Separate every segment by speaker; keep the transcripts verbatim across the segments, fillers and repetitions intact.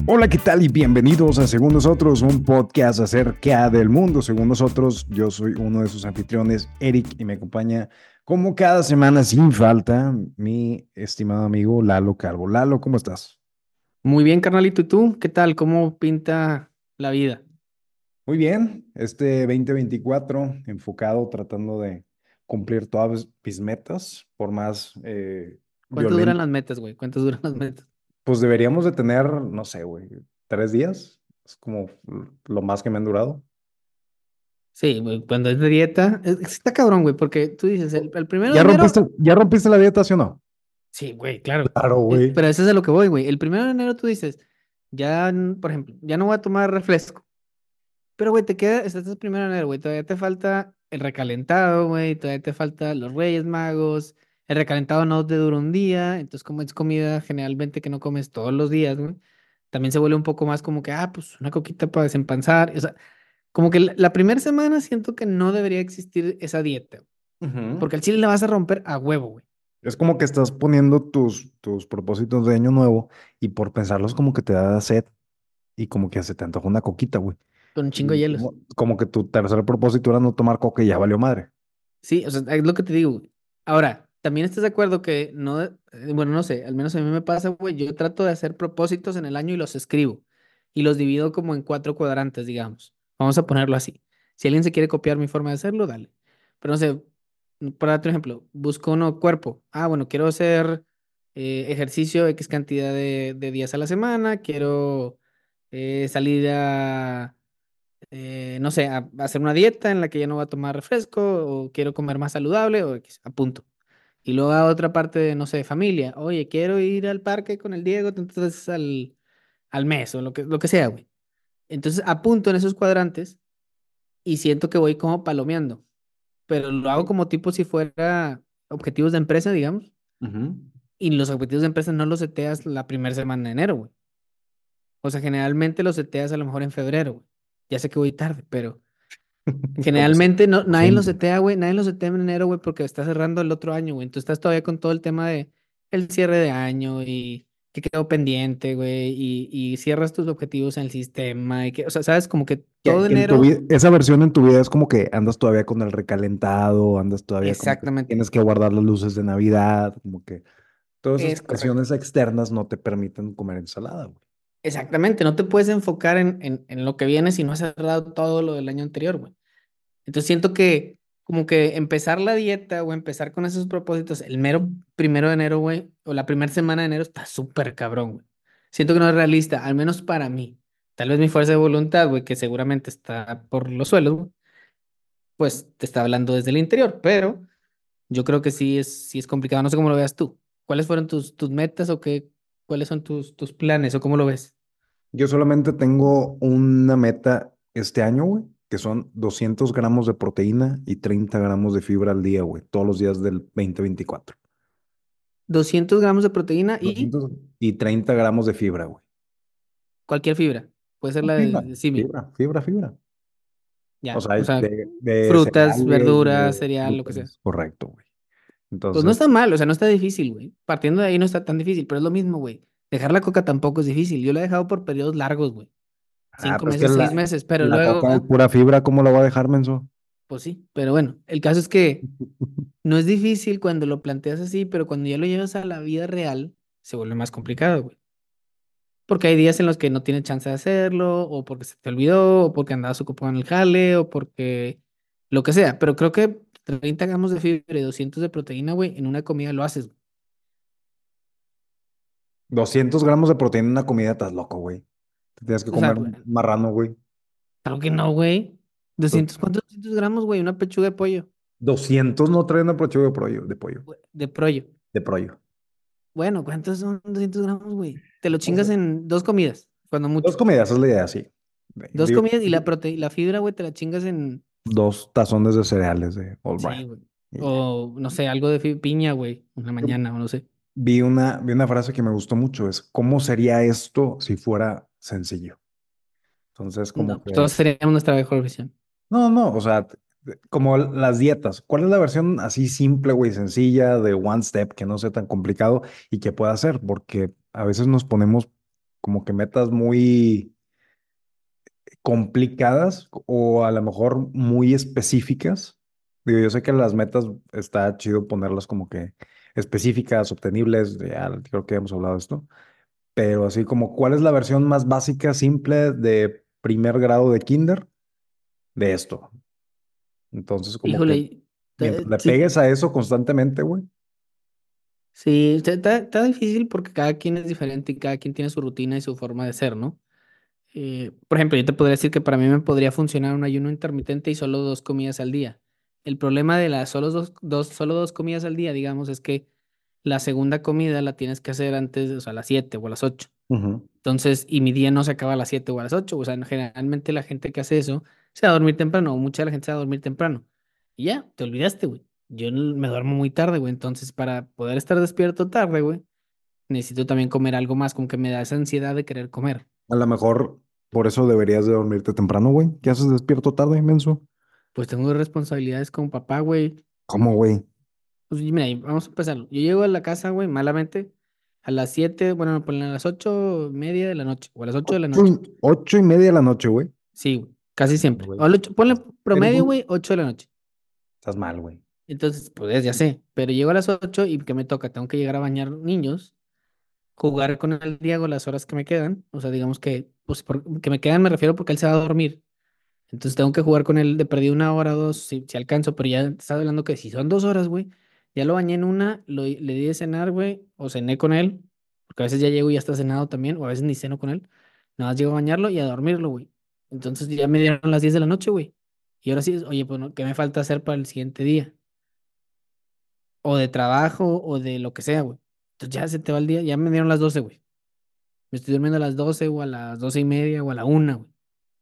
Speaker 1: Hola, ¿qué tal? Y bienvenidos a Según Nosotros, un podcast acerca del mundo. Según nosotros, yo soy uno de sus anfitriones, Eric, y me acompaña como cada semana sin falta mi estimado amigo Lalo Calvo. Lalo, ¿cómo estás?
Speaker 2: Muy bien, carnalito. ¿Y tú? ¿Qué tal? ¿Cómo pinta la vida?
Speaker 1: Muy bien, este veinte veinticuatro enfocado tratando de cumplir todas mis metas, por más eh,
Speaker 2: ¿Cuánto duran
Speaker 1: violento.
Speaker 2: las metas, güey? ¿Cuánto duran las metas?
Speaker 1: Pues deberíamos de tener, no sé, güey, tres días. Es como lo más que me han durado.
Speaker 2: Sí, güey, cuando es de dieta, es- está cabrón, güey, porque tú dices, el, el primero de
Speaker 1: ¿Ya
Speaker 2: enero,
Speaker 1: rompiste, ya rompiste la dieta, sí o no?
Speaker 2: sí, güey, claro.
Speaker 1: Claro,
Speaker 2: Eh,
Speaker 1: güey.
Speaker 2: pero eso es a lo que voy, güey. El primero de enero tú dices, ya, n- por ejemplo, ya no voy a tomar refresco. Pero, güey, te queda, estás el primero de enero, güey, todavía te falta el recalentado, güey, todavía te falta los Reyes Magos. El recalentado no te dura un día, entonces como es comida generalmente que no comes todos los días, güey, también se vuelve un poco más como que, ah, pues una coquita para desempanzar. O sea, como que la, la primera semana siento que no debería existir esa dieta,
Speaker 1: Ujú.
Speaker 2: porque al chile la vas a romper a huevo, güey,
Speaker 1: Es como que estás poniendo tus, tus propósitos de año nuevo y por pensarlos como que te da sed y como que se te antoja una coquita, güey.
Speaker 2: con un chingo de
Speaker 1: Y
Speaker 2: hielos.
Speaker 1: como, como que tu tercer propósito era no tomar coca y ya valió madre.
Speaker 2: Sí, o sea, es lo que te digo, güey. Ahora, también estás de acuerdo que no, eh, bueno, no sé, al menos a mí me pasa, güey, yo trato de hacer propósitos en el año y los escribo y los divido como en cuatro cuadrantes, digamos. Vamos a ponerlo así. Si alguien se quiere copiar mi forma de hacerlo, dale. Pero no sé, para darte un ejemplo, busco uno cuerpo. Ah, bueno, quiero hacer eh, ejercicio X cantidad de, de días a la semana, quiero eh, salir a eh, no sé, a, a hacer una dieta en la que ya no voy a tomar refresco o quiero comer más saludable o X, a punto. Y luego a otra parte de, no sé, familia. Oye, quiero ir al parque con el Diego, entonces al, al mes o lo que, lo que sea, güey. Entonces apunto en esos cuadrantes y siento que voy como palomeando, pero lo hago como tipo si fuera objetivos de empresa, digamos.
Speaker 1: Ujú.
Speaker 2: Y los objetivos de empresa no los seteas la primera semana de enero, güey. O sea, generalmente los seteas a lo mejor en febrero, güey. Ya sé que voy tarde, pero
Speaker 1: Como, si-
Speaker 2: generalmente no,
Speaker 1: como
Speaker 2: nadie lo
Speaker 1: siempre.
Speaker 2: setea, güey, nadie lo setea en enero, güey, porque está cerrando el otro año, güey. Entonces estás todavía con todo el tema de el cierre de año y que quedó pendiente, güey, y, y cierras tus objetivos en el sistema y que, o sea, sabes, como que todo
Speaker 1: Que, que en tu
Speaker 2: enero,
Speaker 1: vida, esa versión en tu vida es como que andas todavía con el recalentado, andas todavía como que
Speaker 2: exactamente,
Speaker 1: tienes que guardar las luces de Navidad, como que todas esas
Speaker 2: es correcto.
Speaker 1: presiones externas no te permiten comer ensalada, güey.
Speaker 2: Exactamente, no te puedes enfocar en, en, en lo que viene si no has cerrado todo lo del año anterior, güey. Entonces siento que como que empezar la dieta o empezar con esos propósitos el mero primero de enero, güey, o la primera semana de enero está súper cabrón, güey. Siento que no es realista, al menos para mí. Tal vez mi fuerza de voluntad, güey, que seguramente está por los suelos, güey, pues te está hablando desde el interior, pero yo creo que sí es, sí es complicado. No sé cómo lo veas tú. ¿Cuáles fueron tus, tus metas o qué, cuáles son tus, tus planes o cómo lo ves?
Speaker 1: Yo solamente tengo una meta este año, güey, que son doscientos gramos de proteína y treinta gramos de fibra al día, güey, todos los días del veinte veinticuatro.
Speaker 2: Doscientos gramos de proteína y
Speaker 1: doscientos y treinta gramos de fibra, güey.
Speaker 2: cualquier fibra. Puede ser
Speaker 1: No,
Speaker 2: la de,
Speaker 1: fibra,
Speaker 2: de símil.
Speaker 1: fibra, fibra, fibra. O
Speaker 2: Ya,
Speaker 1: sea,
Speaker 2: o sea,
Speaker 1: de, de
Speaker 2: frutas,
Speaker 1: cereales,
Speaker 2: verduras,
Speaker 1: de
Speaker 2: cereal, lo que sea.
Speaker 1: frutas, correcto, güey.
Speaker 2: Pues no
Speaker 1: Entonces,
Speaker 2: está mal, o sea, no está difícil, güey. Partiendo de ahí no está tan difícil, pero es lo mismo, güey. Dejar la coca tampoco es difícil. Yo la he dejado por periodos largos, güey.
Speaker 1: ah,
Speaker 2: Cinco
Speaker 1: pues que
Speaker 2: meses, seis
Speaker 1: la,
Speaker 2: meses, pero
Speaker 1: la coca es
Speaker 2: luego,
Speaker 1: pura fibra, ¿cómo la voy a dejar, menso?
Speaker 2: pues sí. Pero bueno, el caso es que no es difícil cuando lo planteas así, pero cuando ya lo llevas a la vida real, se vuelve más complicado, güey. Porque hay días en los que no tienes chance de hacerlo, o porque se te olvidó, o porque andabas ocupado en el jale, o porque lo que sea. Pero creo que treinta gramos de fibra y doscientos de proteína, güey, en una comida lo haces, güey.
Speaker 1: doscientos gramos de proteína en una comida, estás loco, güey. Te tienes que
Speaker 2: O sea,
Speaker 1: comer
Speaker 2: güey,
Speaker 1: un marrano, güey.
Speaker 2: claro que no, güey. Doscientos, ¿cuántos doscientos gramos, güey? Una pechuga de pollo.
Speaker 1: doscientos no trae una pechuga de pollo, de pollo,
Speaker 2: güey, De pollo.
Speaker 1: de pollo.
Speaker 2: Bueno, ¿cuántos son doscientos gramos, güey? Te lo
Speaker 1: O
Speaker 2: chingas
Speaker 1: sea,
Speaker 2: en dos comidas, cuando
Speaker 1: dos
Speaker 2: mucho.
Speaker 1: comidas es la idea, sí.
Speaker 2: Dos
Speaker 1: Digo,
Speaker 2: comidas y la prote la fibra, güey, te la chingas en...
Speaker 1: dos tazones de cereales de All
Speaker 2: Sí,
Speaker 1: Brand.
Speaker 2: güey.
Speaker 1: Y ya.
Speaker 2: O, no sé, algo de fi- piña, güey, en la
Speaker 1: Yo
Speaker 2: mañana, o no sé.
Speaker 1: vi una, vi una frase que me gustó mucho, es ¿cómo sería esto si fuera sencillo? Entonces, como
Speaker 2: No, pues todos
Speaker 1: que,
Speaker 2: seríamos nuestra mejor versión.
Speaker 1: no, no, o sea, t- t- como las dietas, ¿cuál es la versión así simple, güey, sencilla de One Step, que no sea tan complicado y que pueda hacer? Porque a veces nos ponemos como que metas muy complicadas o a lo mejor muy específicas. Digo, yo sé que las metas está chido ponerlas como que específicas, obtenibles, ya creo que hemos hablado de esto, pero así como, ¿cuál es la versión más básica, simple de primer grado de kinder de esto? Entonces, como que
Speaker 2: Híjole,
Speaker 1: mientras
Speaker 2: ta-
Speaker 1: le
Speaker 2: sí,
Speaker 1: pegues a eso constantemente, güey.
Speaker 2: sí, está, está- está difícil porque cada quien es diferente y cada quien tiene su rutina y su forma de ser, ¿no? Eh, por ejemplo, yo te podría decir que para mí me podría funcionar un ayuno intermitente y solo dos comidas al día. El problema de las solo dos, dos, solo dos comidas al día, digamos, es que la segunda comida la tienes que hacer antes, o sea, a las siete o a las ocho.
Speaker 1: Ujú.
Speaker 2: Entonces, y mi día no se acaba a las siete o a las ocho. O sea, generalmente la gente que hace eso se va a dormir temprano, o mucha de la gente se va a dormir temprano. Y ya, te olvidaste, güey. Yo n- me duermo muy tarde, güey. Entonces, para poder estar despierto tarde, güey, necesito también comer algo más, como que me da esa ansiedad de querer comer.
Speaker 1: A lo mejor por eso deberías de dormirte temprano, güey. ¿Qué haces despierto tarde, inmenso?
Speaker 2: Pues tengo responsabilidades como papá, güey.
Speaker 1: ¿Cómo, güey?
Speaker 2: Pues mira, y vamos a empezarlo. Yo llego a la casa, güey, malamente, a las siete, bueno, me ponen a las ocho y media de la noche, o a las ocho de la
Speaker 1: Ocho,
Speaker 2: noche.
Speaker 1: y- ocho y media de la noche, güey.
Speaker 2: Sí, güey, casi
Speaker 1: Mal,
Speaker 2: siempre.
Speaker 1: güey.
Speaker 2: O al ocho- ponle
Speaker 1: Eres
Speaker 2: promedio,
Speaker 1: un-
Speaker 2: güey, ocho de la noche.
Speaker 1: Estás mal, güey.
Speaker 2: Entonces, pues ya sé, pero llego a las ocho y ¿qué me toca? Tengo que llegar a bañar niños, jugar con el Diego las horas que me quedan. O sea, digamos que, pues, por- que me quedan me refiero porque él se va a dormir. Entonces tengo que jugar con él de perdido una hora o dos, si, si alcanzo, pero ya estaba hablando que si son dos horas, güey, ya lo bañé en una, lo, le di de cenar, güey, o cené con él, porque a veces ya llego y ya está cenado también, o a veces ni ceno con él, nada más llego a bañarlo y a dormirlo, güey. Entonces ya me dieron las diez de la noche, güey. Y ahora sí, oye, pues, ¿no? ¿Qué me falta hacer para el siguiente día? O de trabajo, o de lo que sea, güey. Entonces ya se te va el día, ya me dieron las doce, güey. Me estoy durmiendo a las doce o a las doce y media o a la una, güey.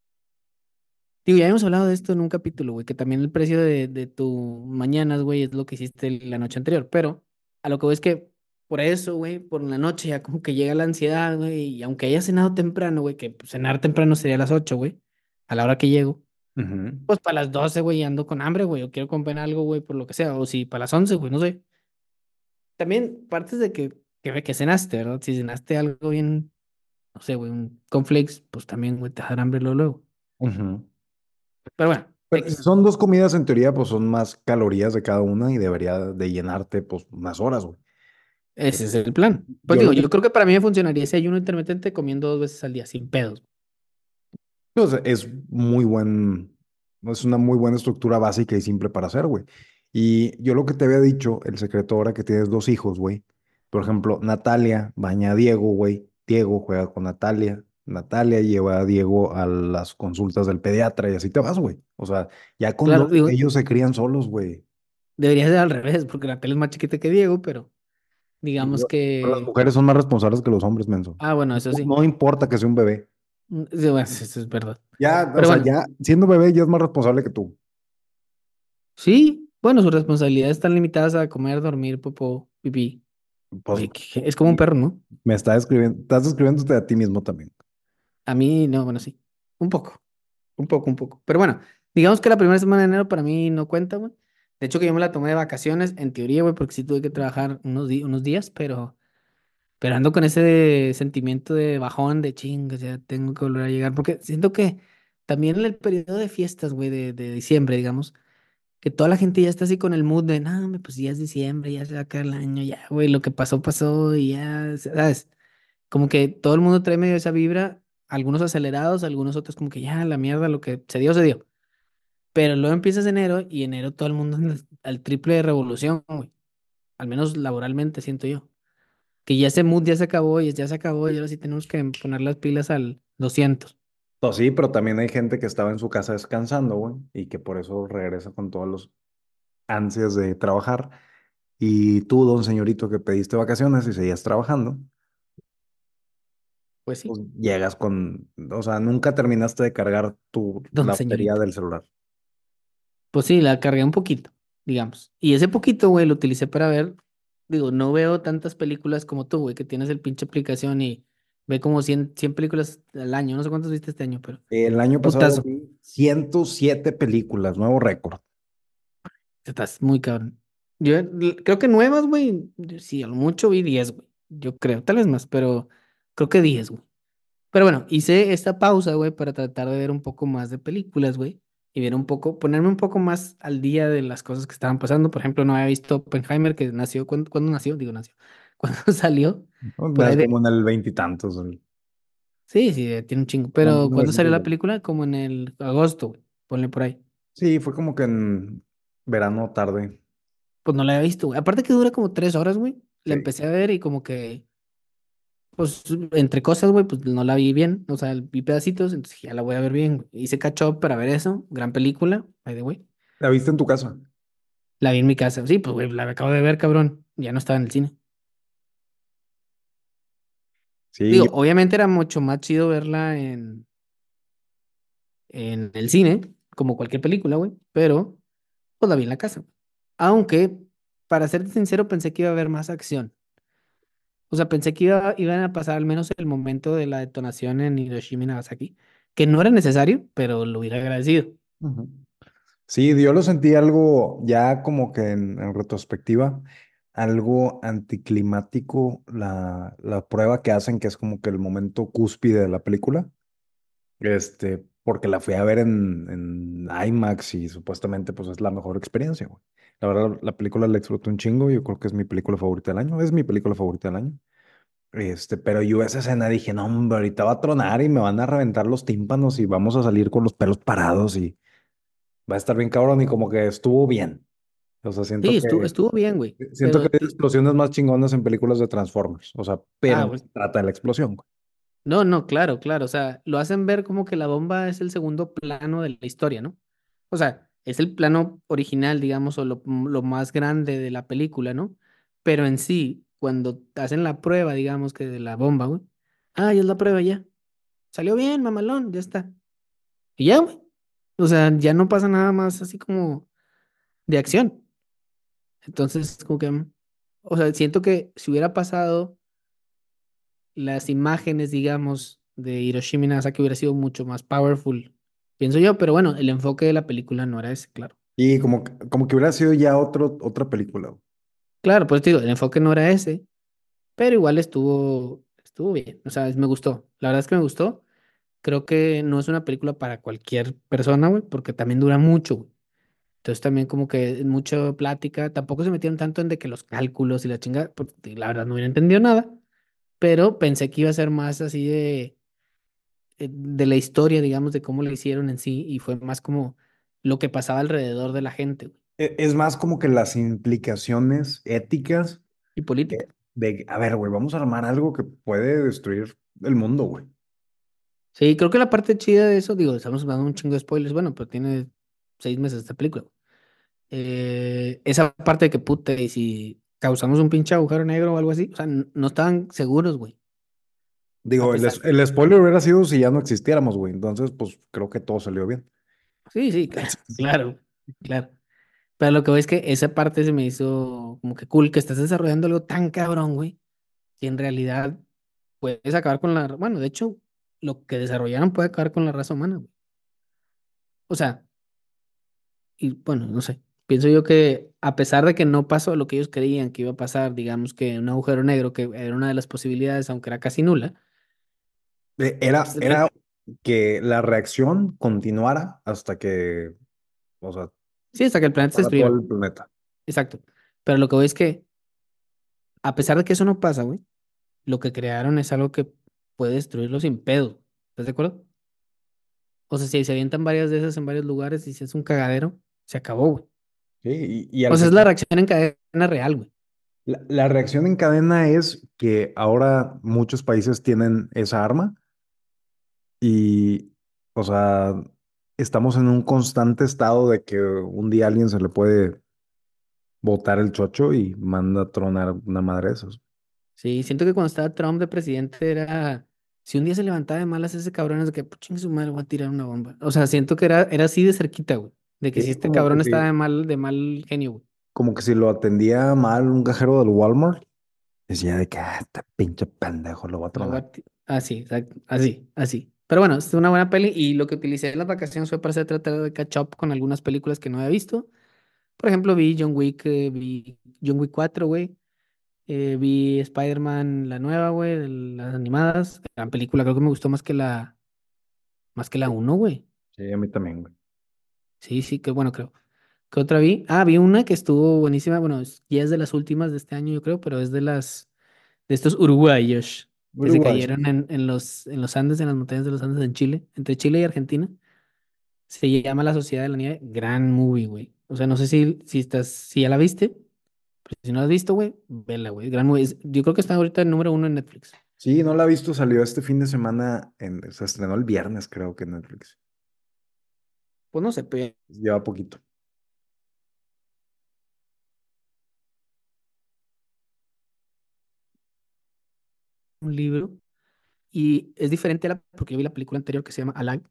Speaker 2: Digo, ya hemos hablado de esto en un capítulo, güey, que también el precio de, de tu mañanas, güey, es lo que hiciste la noche anterior. Pero a lo que voy es que por eso, güey, por la noche ya como que llega la ansiedad, güey, y aunque haya cenado temprano, güey, que pues, cenar temprano sería a las ocho, güey, a la hora que llego,
Speaker 1: Ujú.
Speaker 2: pues para las doce, güey, ando con hambre, güey, o quiero comer algo, güey, por lo que sea, o si para las once, güey, no sé. También partes de que, que, que cenaste, ¿verdad? Si cenaste algo bien, no sé, güey, un cornflakes, pues también, güey, te da hambre luego, luego.
Speaker 1: Ujú.
Speaker 2: Pero bueno,
Speaker 1: Pero si
Speaker 2: X.
Speaker 1: son dos comidas, en teoría, pues son más calorías de cada una y debería de llenarte, pues, unas horas, güey. Eh,
Speaker 2: Ese es el plan. Pues
Speaker 1: Yo
Speaker 2: digo,
Speaker 1: lo que
Speaker 2: yo creo que para mí me funcionaría ese ayuno intermitente comiendo dos veces al día, sin pedos.
Speaker 1: pues, es muy buen, es una muy buena estructura básica y simple para hacer, güey. Y yo lo que te había dicho, el secreto ahora que tienes dos hijos, güey. Por ejemplo, Natalia baña a Diego, güey. Diego juega con Natalia. Natalia lleva a Diego a las consultas del pediatra y así te vas, güey. O sea, ya con
Speaker 2: Claro,
Speaker 1: dos,
Speaker 2: digo,
Speaker 1: ellos se crían solos, güey.
Speaker 2: debería ser al revés, porque la tele es más chiquita que Diego, pero
Speaker 1: Y
Speaker 2: digamos
Speaker 1: yo- Pero las
Speaker 2: que...
Speaker 1: mujeres son más responsables que los hombres, menso.
Speaker 2: Ah, bueno, eso
Speaker 1: No,
Speaker 2: sí.
Speaker 1: no importa que sea un bebé.
Speaker 2: Mm, sí, bueno, eso es verdad.
Speaker 1: Ya, o
Speaker 2: Pero
Speaker 1: sea,
Speaker 2: bueno,
Speaker 1: ya siendo bebé ya es más responsable que tú.
Speaker 2: sí, bueno, sus responsabilidades están limitadas a comer, dormir, popó, pipí.
Speaker 1: Pues
Speaker 2: Oye, que- que es como un perro, ¿no?
Speaker 1: me estás escribiendo, estás escribiéndote a ti mismo también.
Speaker 2: A mí, no, bueno, sí. Un poco, un poco, un poco. Pero bueno, digamos que la primera semana de enero para mí no cuenta, güey. De hecho, que yo me la tomé de vacaciones, en teoría, güey, porque sí tuve que trabajar unos, di- unos días, pero... Pero ando con ese sentimiento de bajón, de chingas, ya tengo que volver a llegar, porque siento que también en el periodo de fiestas, güey, de, de diciembre, digamos, que toda la gente ya está así con el mood de, no, hombre, pues ya es diciembre, ya se va a acabar el año, ya, güey, lo que pasó, pasó, y ya, ¿sabes? Como que todo el mundo trae medio esa vibra, algunos acelerados, algunos otros como que ya, la mierda, lo que se dio, se dio. Pero luego empiezas enero y enero todo el mundo anda al triple de revolución, güey, al menos laboralmente, siento yo que ya ese mood ya se acabó y ya se acabó y ahora sí tenemos que poner las pilas al doscientos.
Speaker 1: Pues sí, pero también hay gente que estaba en su casa descansando, güey, y que por eso regresa con todos los ansias de trabajar. Y tú, don señorito, que pediste vacaciones y seguías trabajando,
Speaker 2: Pues sí,
Speaker 1: pues llegas con, o sea, nunca terminaste de cargar tu,
Speaker 2: don
Speaker 1: la batería
Speaker 2: señorito.
Speaker 1: del celular.
Speaker 2: Pues sí, la cargué un poquito, digamos. Y ese poquito, güey, lo utilicé para ver, digo, no veo tantas películas como tú, güey, que tienes el pinche aplicación y ve como cien cien películas al año. No sé cuántas viste este año, pero
Speaker 1: El año pasado
Speaker 2: putazo.
Speaker 1: vi ciento siete películas, nuevo récord.
Speaker 2: Estás muy cabrón. Yo l- creo que nuevas, güey, sí, a lo mucho vi diez, güey. Yo creo, tal vez más, pero creo que diez, güey. Pero bueno, hice esta pausa, güey, para tratar de ver un poco más de películas, güey. Y ver un poco, ponerme un poco más al día de las cosas que estaban pasando. Por ejemplo, no había visto Oppenheimer, que nació, ¿cuándo, cuándo nació? Digo, nació. Cuando salió,
Speaker 1: ¿No?
Speaker 2: por ahí
Speaker 1: Es
Speaker 2: de...
Speaker 1: como en el veintitantos. el-
Speaker 2: Sí, sí, eh, tiene un chingo.
Speaker 1: Como en
Speaker 2: Pero ¿cuándo salió la
Speaker 1: mil novecientos veinte.
Speaker 2: película? Como en el agosto, güey. Ponle por ahí.
Speaker 1: Sí, fue como que en verano tarde.
Speaker 2: Pues no la había visto, güey. Aparte que dura como tres horas, güey. La
Speaker 1: Sí.
Speaker 2: empecé a ver y como que, pues, entre cosas, güey, pues no la vi bien. O sea, vi pedacitos, entonces dije, ya la voy a ver bien, güey. Hice catch up para ver eso. Gran película, by the way.
Speaker 1: ¿La viste en tu casa?
Speaker 2: La vi en mi casa. Sí, pues, güey, la acabo de ver, cabrón. Ya no estaba en el cine.
Speaker 1: Sí,
Speaker 2: Digo,
Speaker 1: yo-
Speaker 2: obviamente era mucho más chido verla en, en el cine, como cualquier película, güey. Pero, pues la vi en la casa. Aunque, para serte sincero, pensé que iba a haber más acción. O sea, pensé que iba, iban a pasar al menos el momento de la detonación en Hiroshima y Nagasaki, que no era necesario, pero lo hubiera agradecido.
Speaker 1: Ujú. Sí, yo lo sentí algo ya como que en, en retrospectiva, algo anticlimático la, la prueba que hacen, que es como que el momento cúspide de la película, este, porque la fui a ver en, en IMAX y supuestamente pues es la mejor experiencia, güey. La verdad, la película la disfruto un chingo, yo creo que es mi película favorita del año, es mi película favorita del año. Este, pero yo esa escena dije, no, hombre, ahorita va a tronar y me van a reventar los tímpanos y vamos a salir con los pelos parados y va a estar bien cabrón y como que estuvo bien. O sea, siento
Speaker 2: Sí, estuvo,
Speaker 1: que,
Speaker 2: estuvo bien, güey.
Speaker 1: siento que
Speaker 2: Pero,
Speaker 1: hay
Speaker 2: ti-
Speaker 1: explosiones más chingonas en películas de Transformers. O sea, pero
Speaker 2: ah,
Speaker 1: no
Speaker 2: güey.
Speaker 1: se trata de la explosión, güey.
Speaker 2: No, no, claro, claro. O sea, lo hacen ver como que la bomba es el segundo plano de la historia, ¿no? O sea, es el plano original, digamos, o lo, lo más grande de la película, ¿no? Pero en sí, cuando hacen la prueba, digamos, que de la bomba, güey. Ah, ya es la prueba, ya. Salió bien, mamalón, ya está. Y ya, güey. O sea, ya no pasa nada más así como de acción. Entonces, como que, mm, o sea, siento que si hubiera pasado las imágenes, digamos, de Hiroshima y Nagasaki hubiera sido mucho más powerful, pienso yo, pero bueno, el enfoque de la película no era ese, claro.
Speaker 1: Y como, que- como que hubiera sido ya otro, otra película, güey.
Speaker 2: Claro, pues te digo, el enfoque no era ese, pero igual estuvo, estuvo bien, o sea, es- me gustó, la verdad es que me gustó. Creo que no es una película para cualquier persona, güey, porque también dura mucho, güey. Entonces también como que mucha plática, tampoco se metieron tanto en de que los cálculos y la chinga, porque la verdad no hubiera entendido nada, pero pensé que iba a ser más así de, eh, de la historia, digamos, de cómo lo hicieron en sí, y fue más como lo que pasaba alrededor de la gente, güey,
Speaker 1: E- Es más como que las implicaciones éticas
Speaker 2: y política.
Speaker 1: de, de, a ver, güey, vamos a armar algo que puede destruir el mundo, güey.
Speaker 2: Sí, creo que la parte chida de eso, digo, estamos dando un chingo de spoilers, bueno, pero tiene seis meses esta película. Eh, esa parte de que puta, y si causamos un pinche agujero negro o algo así, o sea, n- no estaban seguros, güey, a
Speaker 1: Digo, el,
Speaker 2: pesar
Speaker 1: es-
Speaker 2: de...
Speaker 1: el spoiler hubiera sido si ya no existiéramos, güey. Entonces, pues creo que todo salió bien.
Speaker 2: Sí, sí, claro, claro, claro. Pero lo que voy es que esa parte se me hizo como que cool, que estás desarrollando algo tan cabrón, güey, que en realidad puedes acabar con la... Bueno, de hecho, lo que desarrollaron puede acabar con la raza humana, güey. O sea, y bueno, no sé. Pienso yo que a pesar de que no pasó lo que ellos creían que iba a pasar, digamos que un agujero negro, que era una de las posibilidades, aunque era casi nula,
Speaker 1: Eh, Era,
Speaker 2: pues, re-
Speaker 1: era que la reacción continuara hasta que, o sea,
Speaker 2: sí, hasta que el planeta se
Speaker 1: para todo
Speaker 2: destruyera.
Speaker 1: el planeta.
Speaker 2: Exacto. Pero lo que voy es que, a pesar de que eso no pasa, güey, lo que crearon es algo que puede destruirlo sin pedo. ¿Estás de acuerdo? O sea, si se avientan varias de esas en varios lugares y si es un cagadero, se acabó, güey.
Speaker 1: Sí, y, y
Speaker 2: O
Speaker 1: al
Speaker 2: sea, es la
Speaker 1: final,
Speaker 2: reacción en cadena real, güey.
Speaker 1: la, la reacción en cadena es que ahora muchos países tienen esa arma y, o sea, estamos en un constante estado de que un día a alguien se le puede botar el chocho y manda a tronar una madre de esas.
Speaker 2: Sí, siento que cuando estaba Trump de presidente era, si un día se levantaba de malas ese cabrón es de que, pues chingue su madre, voy a tirar una bomba. O sea, siento que era, era así de cerquita, güey. De que si
Speaker 1: Sí,
Speaker 2: este
Speaker 1: como que
Speaker 2: cabrón estaba de
Speaker 1: si,
Speaker 2: mal, de mal genio, güey.
Speaker 1: como que si lo atendía mal un cajero del Walmart, decía de que, ah, este pinche pendejo lo va a
Speaker 2: Lo voy
Speaker 1: tronar.
Speaker 2: a ti- Así, exacto, así, así. Pero bueno, es una buena peli y lo que utilicé en las vacaciones fue para hacer tratar de catch up con algunas películas que no había visto. Por ejemplo, vi John Wick, eh, vi John Wick cuatro, güey. Eh, vi Spider-Man, la nueva, güey, de las animadas. Gran película, creo que me gustó más que la, más que la uno, güey.
Speaker 1: Sí, a mí también, güey.
Speaker 2: Sí, sí, qué bueno, creo. ¿Qué otra vi? Ah, vi una que estuvo buenísima. Bueno, es- ya es de las últimas de este año, yo creo, pero es de las, de estos uruguayos que se
Speaker 1: Uruguay.
Speaker 2: cayeron en, en los, en los Andes, en las montañas de los Andes en Chile, entre Chile y Argentina. Se llama La Sociedad de la Nieve. Gran movie, güey. O sea, no sé si, si estás, si ya la viste, pero si no la has visto, güey, vela, güey. Gran movie. Es- yo creo que está ahorita el número uno en Netflix.
Speaker 1: Sí, no la he visto, salió este fin de semana, en, se estrenó el viernes, creo que en Netflix.
Speaker 2: Pues no sé, pero
Speaker 1: Lleva poquito.
Speaker 2: un libro. Y es diferente a la, porque yo vi la película anterior que se llama Alive.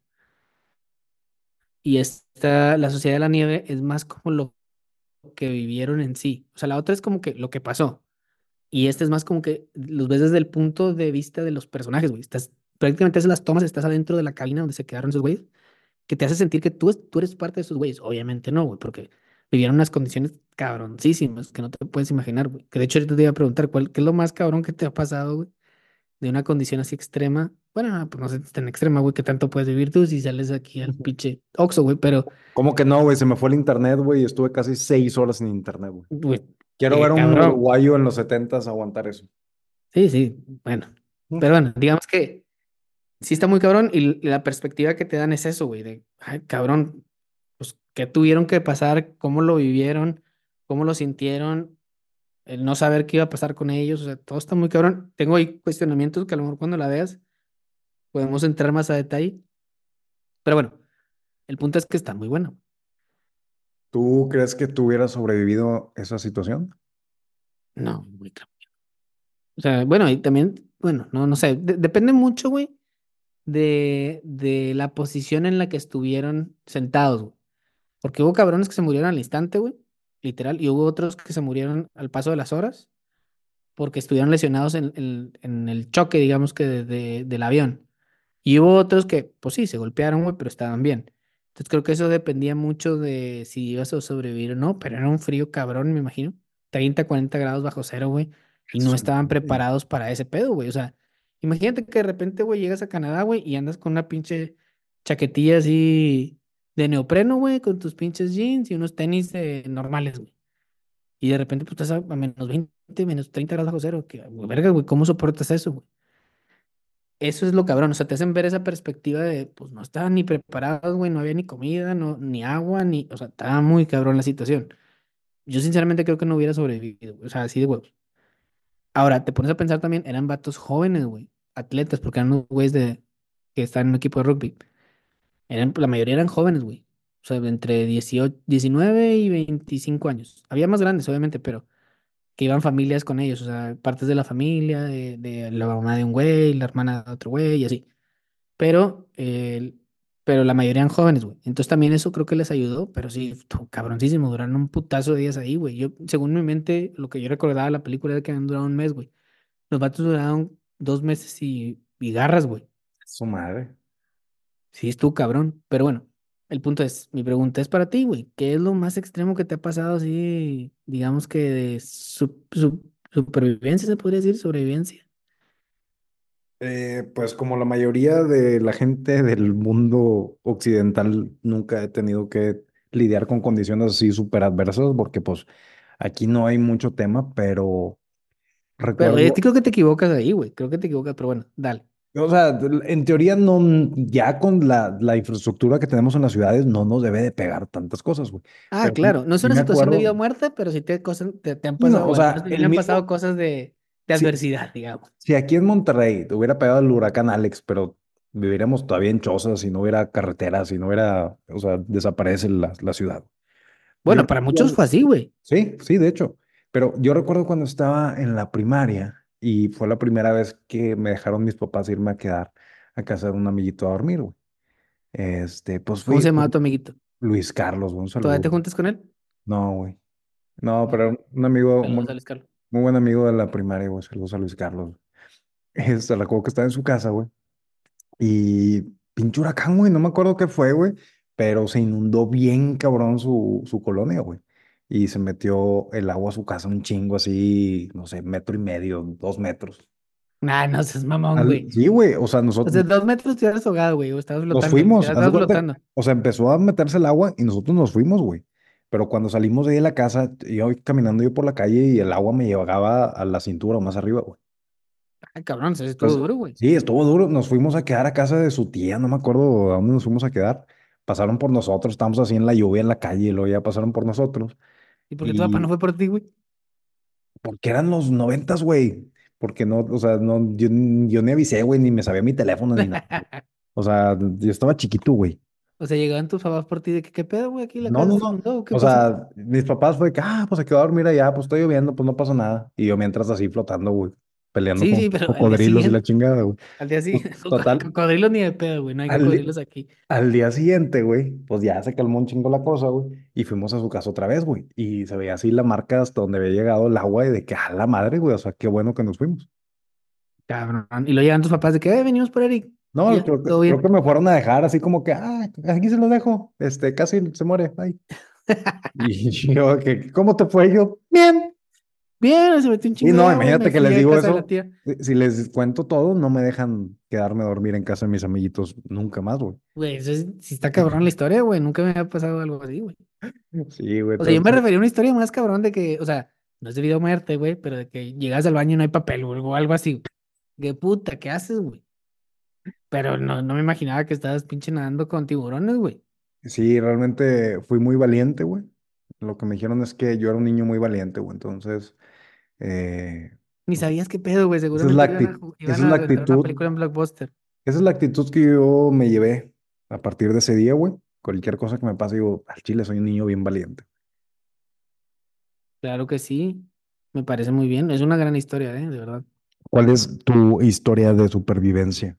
Speaker 2: Y esta, La Sociedad de la Nieve, es más como lo que vivieron en sí. O sea, la otra es como que lo que pasó. Y este es más como que los ves desde el punto de vista de los personajes, güey. Estás, prácticamente haces las tomas, estás adentro de la cabina donde se quedaron esos güeyes, que te hace sentir que tú, es- tú eres parte de esos güeyes. Obviamente no, güey, porque vivieron unas condiciones cabroncísimas que no te puedes imaginar, güey. Que de hecho ahorita te iba a preguntar, ¿cuál, qué es lo más cabrón que te ha pasado, güey? De una condición así extrema. Bueno, no, pues no sé, tan extrema, güey, que tanto puedes vivir tú si sales aquí al pinche Oxxo, güey, pero,
Speaker 1: ¿Cómo que no, güey? Se me fue el internet, güey, y estuve casi seis horas sin internet, güey.
Speaker 2: güey,
Speaker 1: Quiero ver
Speaker 2: qué
Speaker 1: a un
Speaker 2: cabrón.
Speaker 1: uruguayo en los setentas aguantar eso.
Speaker 2: Sí, sí, bueno. Pero bueno, digamos que sí está muy cabrón y l- la perspectiva que te dan es eso, güey, de, ay, cabrón, pues, qué tuvieron que pasar, cómo lo vivieron, cómo lo sintieron, el no saber qué iba a pasar con ellos, o sea, todo está muy cabrón. Tengo ahí cuestionamientos que a lo mejor cuando la veas podemos entrar más a detalle, pero bueno, el punto es que está muy bueno.
Speaker 1: ¿Tú crees que tú hubieras sobrevivido esa situación?
Speaker 2: No, muy cabrón. O sea, bueno, y también, bueno, no, no sé, de- depende mucho, güey, de, de la posición en la que estuvieron sentados, güey. Porque hubo cabrones que se murieron al instante, güey, literal, y hubo otros que se murieron al paso de las horas porque estuvieron lesionados en, en- en el choque, digamos que de- de- del avión. Y hubo otros que, pues sí, se golpearon, güey, pero estaban bien. Entonces creo que eso dependía mucho de si ibas a sobrevivir o no, pero era un frío cabrón, me imagino. Treinta, cuarenta grados bajo cero, güey, y no
Speaker 1: Su
Speaker 2: estaban
Speaker 1: madre.
Speaker 2: preparados para ese pedo, güey. O sea, imagínate que de repente, güey, llegas a Canadá, güey, y andas con una pinche chaquetilla así de neopreno, güey, con tus pinches jeans y unos tenis eh, normales, güey. Y de repente, pues estás a, a menos veinte, menos treinta grados bajo cero. Que, güey, verga, güey, ¿cómo soportas eso, güey? Eso es lo cabrón, o sea, te hacen ver esa perspectiva de, pues no estaban ni preparados, güey, no había ni comida, no, ni agua, ni, o sea, estaba muy cabrón la situación. Yo sinceramente creo que no hubiera sobrevivido, güey, o sea, así de huevos. Ahora, te pones a pensar también, eran vatos jóvenes, güey, atletas, porque eran unos güeyes de, que están en un equipo de rugby. Eran, la mayoría eran jóvenes, güey. O sea, entre dieciocho, diecinueve y veinticinco años. Había más grandes, obviamente, pero que iban familias con ellos, o sea, partes de la familia, de, de la mamá de un güey, la hermana de otro güey, y así. Pero, eh, pero la mayoría eran jóvenes, güey. Entonces también eso creo que les ayudó, pero sí, estuvo cabroncísimo, duraron un putazo de días ahí, güey. Yo, según mi mente, lo que yo recordaba de la película era que habían durado un mes, güey. Los vatos duraron dos meses y, y garras, güey.
Speaker 1: Su madre.
Speaker 2: Sí, estuvo cabrón. Pero bueno, el punto es, mi pregunta es para ti, güey. ¿Qué es lo más extremo que te ha pasado así, digamos que de su- su- supervivencia, se podría decir, sobrevivencia?
Speaker 1: Eh, pues como la mayoría de la gente del mundo occidental, nunca he tenido que lidiar con condiciones así súper adversas, porque pues aquí no hay mucho tema, pero
Speaker 2: Pero eh,
Speaker 1: recuerdo,
Speaker 2: creo que te equivocas ahí, güey. Creo que te equivocas, pero bueno, dale.
Speaker 1: o sea, en teoría no, ya con la, la infraestructura que tenemos en las ciudades no nos debe de pegar tantas cosas, güey.
Speaker 2: Ah,
Speaker 1: Pero sí,
Speaker 2: claro, no es
Speaker 1: sí
Speaker 2: una
Speaker 1: me
Speaker 2: situación de vida o
Speaker 1: acuerdo,
Speaker 2: muerte, pero sí te, cosas, te, te han
Speaker 1: y no,
Speaker 2: pasado,
Speaker 1: o
Speaker 2: o al menos
Speaker 1: sea,
Speaker 2: a mí me
Speaker 1: el
Speaker 2: han pasado
Speaker 1: mismo,
Speaker 2: cosas de, de
Speaker 1: si,
Speaker 2: adversidad, digamos.
Speaker 1: si aquí en Monterrey te hubiera pegado el huracán Alex, pero viviríamos todavía en chozas y no hubiera carreteras y no hubiera, o sea, desaparece la, la ciudad. Yo
Speaker 2: Bueno, para muchos
Speaker 1: recuerdo-
Speaker 2: fue así, güey.
Speaker 1: sí, sí, de hecho, pero yo recuerdo cuando estaba en la primaria y fue la primera vez que me dejaron mis papás irme a quedar a casa de un amiguito a dormir, güey. Este, pues
Speaker 2: ¿Cómo
Speaker 1: fui
Speaker 2: se llamaba tu amiguito?
Speaker 1: Luis Carlos, güey, un
Speaker 2: ¿Todavía
Speaker 1: saludo.
Speaker 2: te juntas con él?
Speaker 1: No, güey. No,
Speaker 2: Ah,
Speaker 1: pero era un amigo,
Speaker 2: saludos
Speaker 1: muy,
Speaker 2: a Luis Carlos.
Speaker 1: muy buen amigo de la primaria, güey. Saludos a Luis Carlos. Este, recuerdo que estaba en su casa, güey. Y pinche huracán, güey, no me acuerdo qué fue, güey, pero se inundó bien cabrón su, su colonia, güey. y se metió el agua a su casa un chingo así, no sé, metro y medio, dos metros.
Speaker 2: Nah, no seas mamón,
Speaker 1: Al-
Speaker 2: güey.
Speaker 1: sí, güey, o sea,
Speaker 2: O
Speaker 1: nosotros
Speaker 2: sea, dos metros te hubieras ahogado, güey, o estabas
Speaker 1: nos
Speaker 2: flotando, ni
Speaker 1: fuimos,
Speaker 2: siquiera
Speaker 1: haz de
Speaker 2: estabas
Speaker 1: cuenta,
Speaker 2: flotando.
Speaker 1: o sea, empezó a meterse el agua y nosotros nos fuimos, güey. Pero cuando salimos de ahí de la casa, iba caminando yo por la calle y el agua me llegaba a la cintura o más arriba, güey.
Speaker 2: Ay, cabrón, eso estuvo
Speaker 1: Entonces,
Speaker 2: duro, güey.
Speaker 1: sí, estuvo duro. Nos fuimos a quedar a casa de su tía, no me acuerdo a dónde nos fuimos a quedar. Pasaron por nosotros, estábamos así en la lluvia en la calle y luego ya pasaron por nosotros.
Speaker 2: ¿Y por qué tu papá no
Speaker 1: Y
Speaker 2: fue por ti, güey?
Speaker 1: porque eran los noventas, güey. Porque no, o sea, no, yo, yo ni avisé, güey, ni me sabía mi teléfono ni nada. O sea, yo estaba chiquito, güey.
Speaker 2: O sea, llegaban tus papás por ti de que, ¿qué pedo, güey? Aquí la
Speaker 1: No,
Speaker 2: casa
Speaker 1: no,
Speaker 2: se
Speaker 1: no.
Speaker 2: inundó, ¿qué
Speaker 1: O
Speaker 2: pasó?
Speaker 1: sea, mis papás fue que, ah, pues se quedó a dormir allá, pues está lloviendo, pues no pasa nada. Y yo mientras así flotando, güey, peleando
Speaker 2: Sí,
Speaker 1: con
Speaker 2: sí, pero al día
Speaker 1: cocodrilos y la
Speaker 2: siguiente,
Speaker 1: chingada, güey.
Speaker 2: al día
Speaker 1: To-
Speaker 2: siguiente,
Speaker 1: Total,
Speaker 2: cocodrilos ni de pedo, güey, no hay
Speaker 1: al, di-
Speaker 2: cocodrilos aquí.
Speaker 1: al día siguiente, güey, pues ya se calmó un chingo la cosa, güey, y fuimos a su casa otra vez, güey. Y se veía así la marca hasta donde había llegado el agua y de que, a la madre, güey, o sea, qué bueno que nos fuimos.
Speaker 2: Cabrón. Y lo llegan tus papás de que, eh, venimos por Eric. Y
Speaker 1: No,
Speaker 2: ya,
Speaker 1: creo que,
Speaker 2: todo
Speaker 1: creo que
Speaker 2: bien.
Speaker 1: me fueron a dejar así como que, ah, aquí se lo dejo, este, casi se muere, ay. Y yo, que, ¿cómo te fue? Y yo, bien.
Speaker 2: Bien, se metió un
Speaker 1: Y
Speaker 2: chingo de
Speaker 1: no,
Speaker 2: agua, me
Speaker 1: imagínate que les
Speaker 2: fui a
Speaker 1: digo
Speaker 2: casa de la
Speaker 1: eso.
Speaker 2: tía.
Speaker 1: Si si les cuento todo, no me dejan quedarme a dormir en casa de mis amiguitos nunca más, güey.
Speaker 2: Güey, eso es, si está cabrón la historia, güey, nunca me había pasado algo así, güey.
Speaker 1: Sí, güey,
Speaker 2: O sea, yo
Speaker 1: entonces,
Speaker 2: me refería a una historia más cabrón de que, o sea, no es de vida o muerte, güey, pero de que llegas al baño y no hay papel, güey, o algo así. ¿Qué puta, qué haces, güey? Pero no, no me imaginaba que estabas pinche nadando con tiburones, güey.
Speaker 1: sí, realmente fui muy valiente, güey. Lo que me dijeron es que yo era un niño muy valiente, güey. Entonces, eh,
Speaker 2: Ni
Speaker 1: pues,
Speaker 2: sabías qué pedo, güey.
Speaker 1: esa es la
Speaker 2: Seguramente iban a,
Speaker 1: actitud,
Speaker 2: ju-
Speaker 1: esa
Speaker 2: iban
Speaker 1: es la
Speaker 2: a rentar una
Speaker 1: actitud,
Speaker 2: película en Blockbuster.
Speaker 1: esa es la actitud que yo me llevé a partir de ese día, güey. Cualquier cosa que me pase, digo, al chile soy un niño bien valiente.
Speaker 2: Claro que sí. Me parece muy bien. Es una gran historia, ¿eh? De verdad.
Speaker 1: ¿Cuál es tu historia de supervivencia?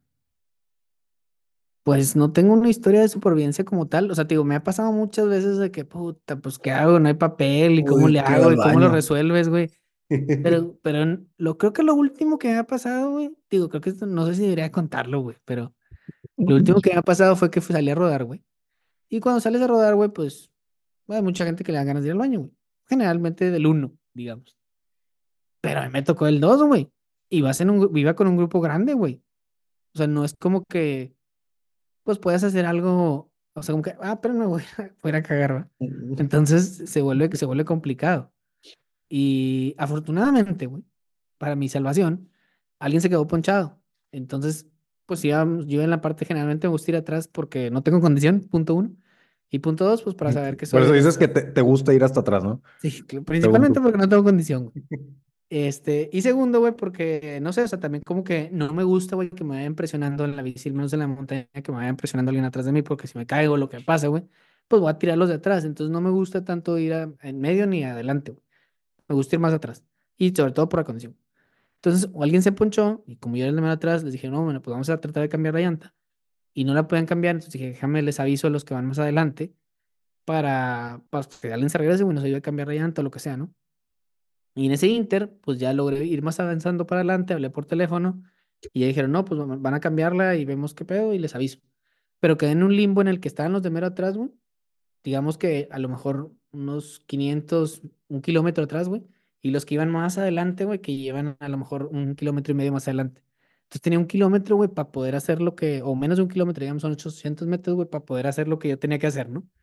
Speaker 2: Pues no tengo una historia de supervivencia como tal. O sea, te digo, me ha pasado muchas veces de que, puta, pues, ¿qué hago? No hay papel y cómo
Speaker 1: Uy,
Speaker 2: le
Speaker 1: que ir
Speaker 2: hago
Speaker 1: al
Speaker 2: y cómo lo
Speaker 1: baño.
Speaker 2: resuelves, güey. Pero, pero n- lo creo que lo último que me ha pasado, güey, digo, creo que esto, no sé si debería contarlo, güey, pero lo último que me ha pasado fue que fui, salí a rodar, güey. Y cuando sales a rodar, güey, pues hay mucha gente que le da ganas de ir al baño, güey. Generalmente del uno, digamos. Pero a mí me tocó el dos, güey. Y vas en un, gru- iba con un grupo grande, güey. O sea, no es como que, pues puedas hacer algo, o sea, como que, ah, pero no voy a, voy a ir a cagar, ¿va? Entonces se vuelve, se vuelve complicado. Y afortunadamente, güey, para mi salvación, alguien se quedó ponchado. Entonces, pues íbamos- yo en la parte generalmente me gusta ir atrás porque no tengo condición, punto uno. Y punto dos, pues para saber que
Speaker 1: Por
Speaker 2: soy
Speaker 1: eso dices
Speaker 2: honesto.
Speaker 1: que te, te gusta ir hasta atrás, ¿no?
Speaker 2: Sí, cl-
Speaker 1: Según
Speaker 2: principalmente
Speaker 1: tú.
Speaker 2: porque no tengo condición, güey. Este, y segundo, güey, porque no sé, o sea, también como que no me gusta, güey, que me vayan presionando en la bici, al menos en la montaña, que me vayan presionando alguien atrás de mí, porque si me caigo, lo que pasa, güey, pues voy a tirarlos de atrás. Entonces no me gusta tanto ir a- en medio ni adelante, güey. Me gusta ir más atrás. Y sobre todo por la condición. Entonces, o alguien se ponchó, y como yo era el de más atrás, les dije, no, bueno, pues vamos a tratar de cambiar la llanta. Y no la pueden cambiar, entonces dije, déjame, les aviso a los que van más adelante para, para que alguien se regrese, güey, nos ayude a cambiar la llanta o lo que sea, ¿no? Y en ese inter, pues ya logré ir más avanzando para adelante, hablé por teléfono y ya dijeron, no, pues van van a cambiarla y vemos qué pedo y les aviso. Pero quedé en un limbo en el que estaban los de mero atrás, güey. Digamos que a lo mejor unos quinientos un kilómetro atrás, güey. Y los que iban más adelante, güey, que llevan a lo mejor un kilómetro y medio más adelante. Entonces tenía un kilómetro, güey, para poder hacer lo que, o menos de un kilómetro, digamos, son ochocientos metros, güey, para poder hacer lo que yo tenía que hacer, ¿no?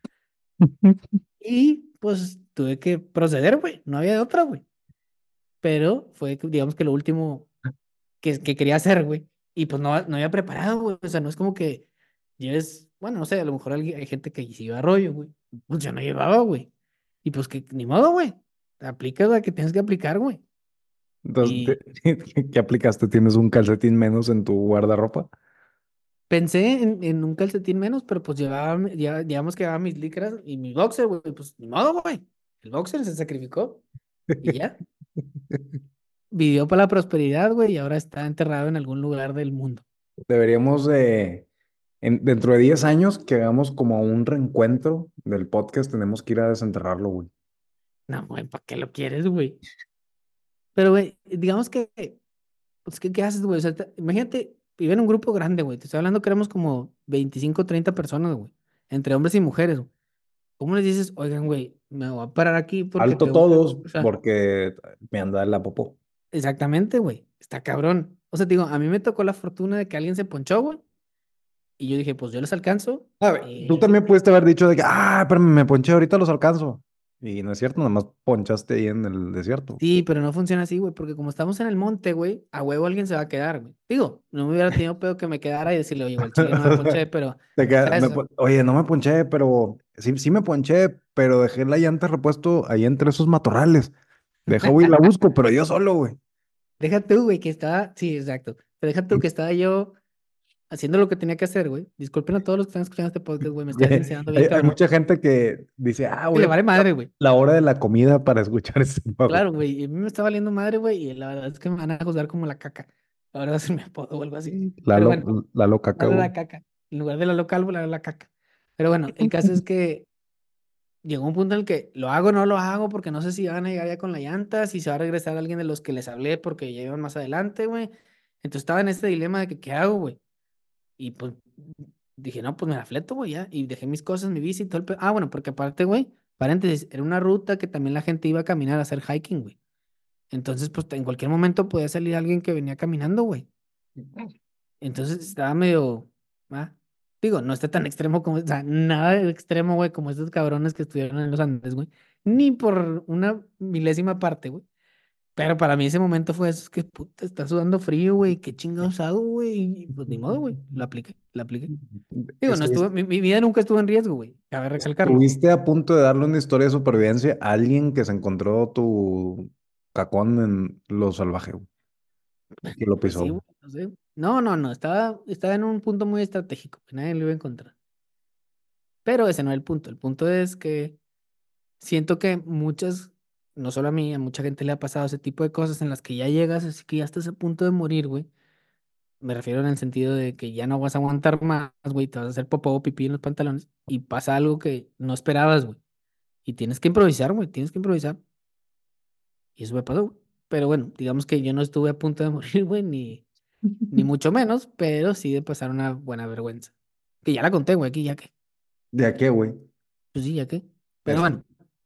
Speaker 2: Y pues tuve que proceder, güey. No había de otra, güey. Pero fue, digamos que lo último que, que quería hacer, güey. Y pues no, no había preparado, güey. O sea, no es como que lleves, bueno, no sé, a lo mejor alguien- hay gente que sí lleva rollo, güey. Pues yo no llevaba, güey. Y pues que ni modo, güey. Aplica la que tienes que aplicar, güey.
Speaker 1: Entonces,
Speaker 2: Y
Speaker 1: ¿te- ¿qué aplicaste? ¿Tienes un calcetín menos en tu guardarropa?
Speaker 2: pensé en, en un calcetín menos, pero pues llevaba, mi- ya, digamos que llevaba mis licras y mi boxer, güey. Pues ni modo, güey. El boxer se sacrificó y ya. Vivió para la prosperidad, güey, y ahora está enterrado en algún lugar del mundo.
Speaker 1: Deberíamos de, en- dentro de diez años, que hagamos como un reencuentro del podcast, tenemos que ir a desenterrarlo, güey.
Speaker 2: No, güey, ¿para qué lo quieres, güey? Pero, güey, digamos que, pues, ¿qué, qué haces, güey? O sea, te- imagínate, vive en un grupo grande, güey. Te estoy hablando que éramos como veinticinco, treinta personas, güey. Entre hombres y mujeres, güey. ¿Cómo les dices, oigan, güey? me voy a parar aquí porque
Speaker 1: Alto
Speaker 2: tengo que,
Speaker 1: todos
Speaker 2: o sea,
Speaker 1: porque me anda la popó.
Speaker 2: exactamente, güey, está cabrón. O sea, te digo, a mí me tocó la fortuna de que alguien se ponchó, güey, y yo dije, pues yo les alcanzo.
Speaker 1: A ver, tú
Speaker 2: eh,
Speaker 1: también pudiste haber dicho de que, ah, pero me ponché, ahorita los alcanzo. Y no es cierto, nada más ponchaste ahí en el desierto.
Speaker 2: Sí, pero no funciona así, güey, porque como estamos en el monte, güey, a huevo alguien se va a quedar, güey. Digo, no me hubiera tenido pedo que me quedara y decirle, oye, igual chile no me ponché, pero,
Speaker 1: Te queda-
Speaker 2: ¿sabes?
Speaker 1: me
Speaker 2: O sea,
Speaker 1: pon- oye, no me ponché, pero sí, sí me ponché, pero dejé la llanta repuesto ahí entre esos matorrales. Deja, güey, la busco, pero yo solo, güey.
Speaker 2: deja tú, güey, que estaba, sí, exacto, pero deja tú que estaba yo haciendo lo que tenía que hacer, güey. Disculpen a todos los que están escuchando este podcast, güey, me estaba
Speaker 1: Porque
Speaker 2: sincerando bien
Speaker 1: hay, hay
Speaker 2: cabrón.
Speaker 1: mucha gente que dice, ah,
Speaker 2: Que
Speaker 1: voy a
Speaker 2: le vale
Speaker 1: aprovechar
Speaker 2: madre, güey.
Speaker 1: la hora de la comida para escuchar ese tema, güey.
Speaker 2: Claro, güey, y a mí me está valiendo madre, güey, y la verdad es que me van a juzgar como la caca. Ahora se me apodo o algo así.
Speaker 1: La,
Speaker 2: Pero
Speaker 1: lo-
Speaker 2: bueno,
Speaker 1: la loca,
Speaker 2: la
Speaker 1: güey.
Speaker 2: la caca. En lugar de la local, la la caca. Pero bueno, el caso es que llegó un punto en el que lo hago o no lo hago porque no sé si van a llegar ya con la llanta, si se va a regresar alguien de los que les hablé porque ya iban más adelante, güey. Entonces estaba en este dilema de que, ¿qué hago, güey? Y pues dije, no, pues me la fleto, güey, ya. Y dejé mis cosas, mi bici y todo el pe- Ah, bueno, porque aparte, güey, paréntesis, era una ruta que también la gente iba a caminar a hacer hiking, güey. Entonces, pues en cualquier momento podía salir alguien que venía caminando, güey. Entonces estaba medio, ah, digo, no está tan extremo como, o sea, nada de extremo, güey, como estos cabrones que estuvieron en los Andes, güey. Ni por una milésima parte, güey. Pero para mí ese momento fue eso, es que puta, está sudando frío, güey, qué chingados hago, güey. Y pues ni modo, güey, lo apliqué, lo apliqué. Digo, no estuvo,
Speaker 1: Estuviste,
Speaker 2: mi, mi vida nunca estuvo en riesgo, güey, cabe recalcarlo.
Speaker 1: estuviste a punto de darle una historia de supervivencia a alguien que se encontró tu cacón en lo salvaje, güey, que lo
Speaker 2: Pues sí,
Speaker 1: pisó.
Speaker 2: güey, no sé. No, no, no, estaba, estaba en un punto muy estratégico, que nadie lo iba a encontrar. Pero ese no es el punto, el punto es que siento que muchas, no solo a mí, a mucha gente le ha pasado ese tipo de cosas en las que ya llegas, así que ya estás a punto de morir, güey. Me refiero en el sentido de que ya no vas a aguantar más, güey, te vas a hacer popó o pipí en los pantalones y pasa algo que no esperabas, güey. Y tienes que improvisar, güey, tienes que improvisar. Y eso me pasó, güey. Pero bueno, digamos que yo no estuve a punto de morir, güey, ni, ni mucho menos, pero sí de pasar una buena vergüenza. Que ya la conté, güey, aquí ya que.
Speaker 1: ¿De a qué, güey?
Speaker 2: Pues sí, ya que. Pero
Speaker 1: Eso.
Speaker 2: bueno,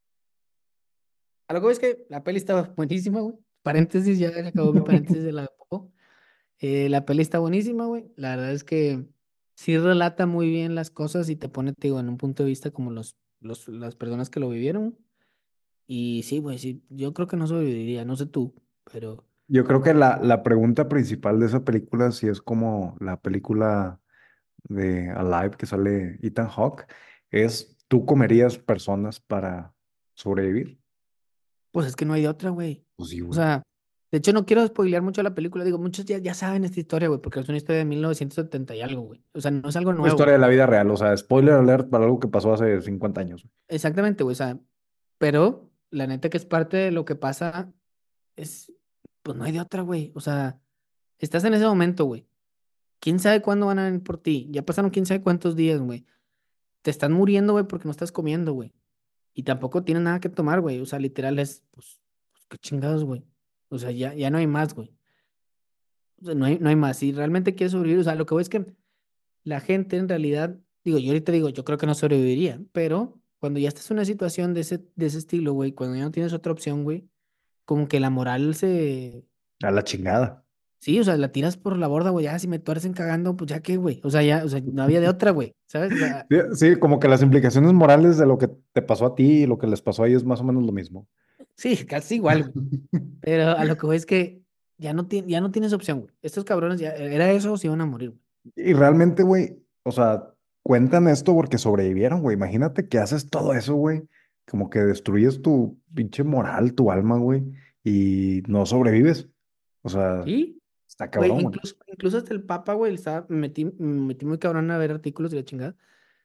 Speaker 2: a lo que voy es que la peli estaba buenísima, güey. Paréntesis, ya se acabó mi paréntesis de la popó. Eh, la peli está buenísima, güey. La verdad es que sí relata muy bien las cosas y te pone, te digo, en un punto de vista como los, los, las personas que lo vivieron. Y sí, güey, sí, yo creo que no sobreviviría, no sé tú, pero
Speaker 1: Yo creo que la, la pregunta principal de esa película, si es como la película de Alive que sale Ethan Hawke, es, ¿tú comerías personas para sobrevivir?
Speaker 2: pues es que no hay de otra, güey.
Speaker 1: Pues sí,
Speaker 2: O
Speaker 1: güey.
Speaker 2: sea, de hecho no quiero spoilear mucho la película, digo, muchos ya, ya saben esta historia, güey, porque es una historia de mil novecientos setenta y algo, güey. O sea, no es algo
Speaker 1: Una
Speaker 2: nuevo,
Speaker 1: historia de
Speaker 2: güey.
Speaker 1: la vida real, o sea, spoiler alert para algo que pasó hace cincuenta años.
Speaker 2: Exactamente, güey, o sea, pero la neta que es parte de lo que pasa es, pues no hay de otra, güey. O sea, estás en ese momento, güey. ¿Quién sabe cuándo van a venir por ti? Ya pasaron quién sabe cuántos días, güey. Te están muriendo, güey, porque no estás comiendo, güey. Y tampoco tienes nada que tomar, güey. O sea, literal es, pues, pues, qué chingados, güey. O sea, ya, ya no hay más, güey. O sea, no hay, no hay más. Si realmente quieres sobrevivir, o sea, lo que voy es que la gente en realidad, digo, yo ahorita digo, yo creo que no sobreviviría, pero cuando ya estás en una situación de ese, de ese estilo, güey, cuando ya no tienes otra opción, güey, como que la moral se,
Speaker 1: A la chingada.
Speaker 2: sí, o sea, la tiras por la borda, güey, ya si me tuercen cagando, pues ya qué, güey. O sea, ya, o sea, no había de otra, güey, ¿sabes? O sea,
Speaker 1: Sí, sí, como que las implicaciones morales de lo que te pasó a ti y lo que les pasó a ellos es más o menos lo mismo.
Speaker 2: sí, casi igual, güey. Pero a lo que voy es que ya no, ti- ya no tienes opción, güey. Estos cabrones ya, era eso o se iban a morir, güey.
Speaker 1: Y realmente, güey, o sea, cuentan esto porque sobrevivieron, güey. Imagínate que haces todo eso, güey. Como que destruyes tu pinche moral, tu alma, güey, y no sobrevives. O sea,
Speaker 2: Sí,
Speaker 1: está
Speaker 2: güey,
Speaker 1: cabrón, güey.
Speaker 2: incluso, incluso hasta el Papa, güey, estaba, me metí, me metí muy cabrón a ver artículos y la chingada.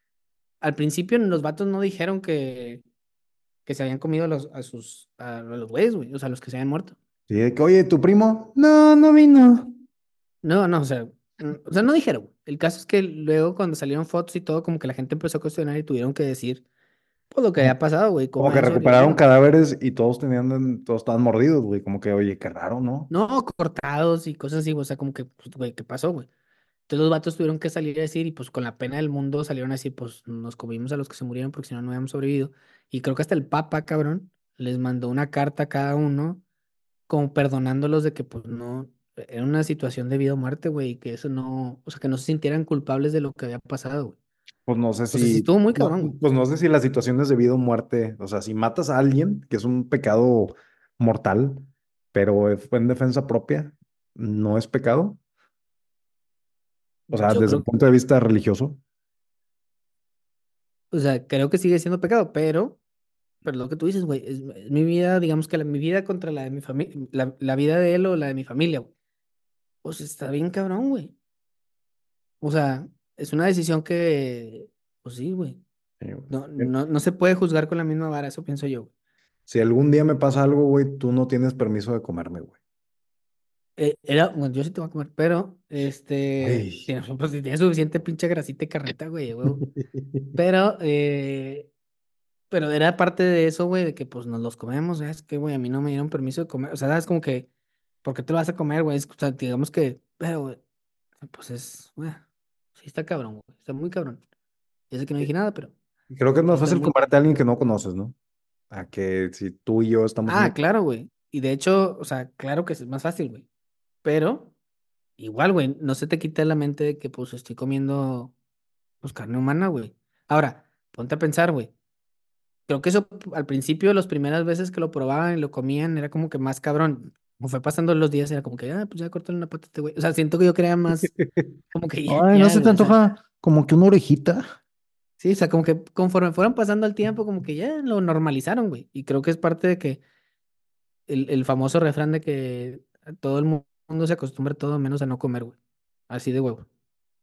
Speaker 2: Al principio los vatos no dijeron que, que se habían comido a los, a sus, a los güeyes, güey, o sea, los que se habían muerto.
Speaker 1: Sí, de que, oye, ¿tu primo? No, no vino.
Speaker 2: No, no, o sea, mm, o sea, no dijeron, güey. El caso es que luego cuando salieron fotos y todo, como que la gente empezó a cuestionar y tuvieron que decir, pues lo que había pasado, güey, cómo
Speaker 1: Como que
Speaker 2: habían
Speaker 1: recuperaron
Speaker 2: sobrevivido.
Speaker 1: cadáveres y todos tenían, todos estaban mordidos, güey. Como que, oye, qué raro, ¿no?
Speaker 2: No, cortados y cosas así, o sea, como que, pues, güey, ¿qué pasó, güey? Entonces los vatos tuvieron que salir a decir, y pues con la pena del mundo salieron a decir, pues nos comimos a los que se murieron porque si no, no habíamos sobrevivido. Y creo que hasta el Papa, cabrón, les mandó una carta a cada uno, como perdonándolos de que pues no, era una situación de vida o muerte, güey, y que eso no, o sea, que no se sintieran culpables de lo que había pasado, güey.
Speaker 1: Pues no sé
Speaker 2: O sea, sí
Speaker 1: si,
Speaker 2: estuvo muy
Speaker 1: no,
Speaker 2: cabrón, güey.
Speaker 1: pues no sé si la situación es de vida o muerte. O sea, si matas a alguien, que es un pecado mortal, pero fue en defensa propia, no es pecado. O sea,
Speaker 2: Yo
Speaker 1: desde el
Speaker 2: creo,
Speaker 1: punto de vista religioso.
Speaker 2: o sea, creo que sigue siendo pecado, pero, pero lo que tú dices, güey, es, es mi vida, digamos que la, mi vida contra la de mi familia, la, la vida de él o la de mi familia, güey. Pues está bien cabrón, güey. O sea, es una decisión que, pues sí, güey.
Speaker 1: Sí, güey.
Speaker 2: No,
Speaker 1: Bien.
Speaker 2: no, no se puede juzgar con la misma vara, eso pienso yo, güey.
Speaker 1: Si algún día me pasa algo, güey, tú no tienes permiso de comerme, güey.
Speaker 2: Eh, era, bueno, yo sí te voy a comer, pero, este,
Speaker 1: Ay.
Speaker 2: tienes, pues, si tienes suficiente pinche grasita y carneta, güey, güey. Pero, eh, pero era parte de eso, güey, de que pues nos los comemos, es que, güey, a mí no me dieron permiso de comer, o sea, es como que, ¿por qué te lo vas a comer, güey? Es- O sea, digamos que, pero, güey, pues es, güey, sí está cabrón, güey, está muy cabrón. Ya sé que no dije nada, pero
Speaker 1: Creo que es
Speaker 2: sí
Speaker 1: más
Speaker 2: está
Speaker 1: fácil
Speaker 2: muy
Speaker 1: comerte
Speaker 2: cabrón.
Speaker 1: a alguien que no conoces, ¿no? A que si tú y yo estamos en
Speaker 2: Ah,
Speaker 1: un...
Speaker 2: claro, güey. Y de hecho, o sea, claro que es más fácil, güey. Pero igual, güey, no se te quita de la mente de que pues estoy comiendo pues carne humana, güey. Ahora, ponte a pensar, güey. Creo que eso p- al principio, las primeras veces que lo probaban y lo comían, era como que más cabrón. Como fue pasando los días, era como que, ah, pues ya cortale una pata a este güey. O sea, siento que yo creía más, como que ya,
Speaker 1: Ay, ¿no
Speaker 2: ya,
Speaker 1: se te
Speaker 2: güey. O sea,
Speaker 1: antoja como que una orejita?
Speaker 2: sí, o sea, como que conforme fueron pasando el tiempo, como que ya lo normalizaron, güey. Y creo que es parte de que el, el famoso refrán de que todo el mu- mundo se acostumbra a todo menos a no comer, güey. Así de huevo.